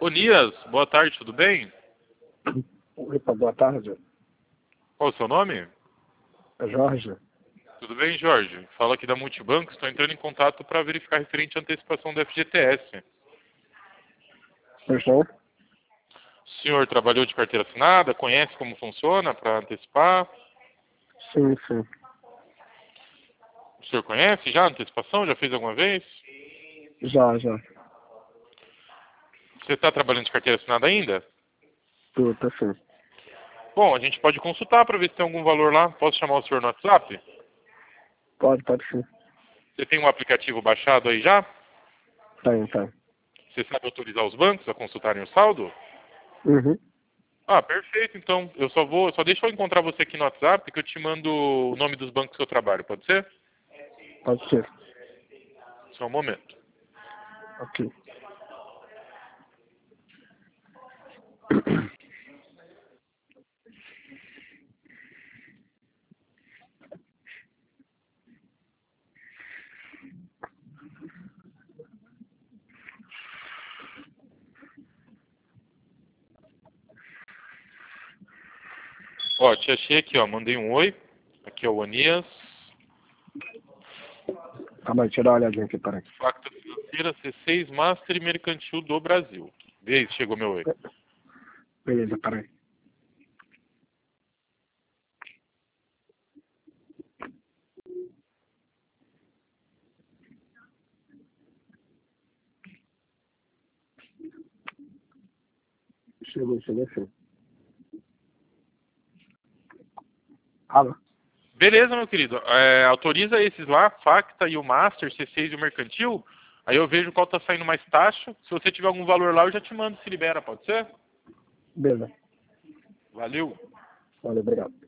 Onias, boa tarde, tudo bem? Opa, boa tarde. Qual o seu nome? É Jorge. Tudo bem, Jorge? Fala aqui da Multibanco, estou entrando em contato para verificar referente à antecipação do FGTS. Pois não? O senhor trabalhou de carteira assinada? Conhece como funciona para antecipar? Sim, sim. O senhor conhece já a antecipação? Já fez alguma vez? Já. Você está trabalhando de carteira assinada ainda? Tá sim. Bom, a gente pode consultar para ver se tem algum valor lá. Posso chamar o senhor no WhatsApp? Pode sim. Você tem um aplicativo baixado aí já? Tem. Você sabe autorizar os bancos a consultarem o saldo? Uhum. Ah, perfeito. Então, só deixa eu encontrar você aqui no WhatsApp que eu te mando o nome dos bancos que eu trabalho, pode ser? Pode ser. Só um momento. Ok. Ó, te achei aqui, ó. Mandei um oi. Aqui é o Onias. Calma aí, deixa eu dar uma olhadinha aqui, peraí. Facta Financeira C6 Master e Mercantil do Brasil. Vê aí se chegou meu oi. Beleza, peraí. Chegou sim. Alô? Beleza, meu querido. Autoriza esses lá, Facta e o Master, C6 e o Mercantil. Aí eu vejo qual tá saindo mais taxa. Se você tiver algum valor lá, eu já te mando se libera, pode ser? Beleza. Valeu. Valeu, obrigado.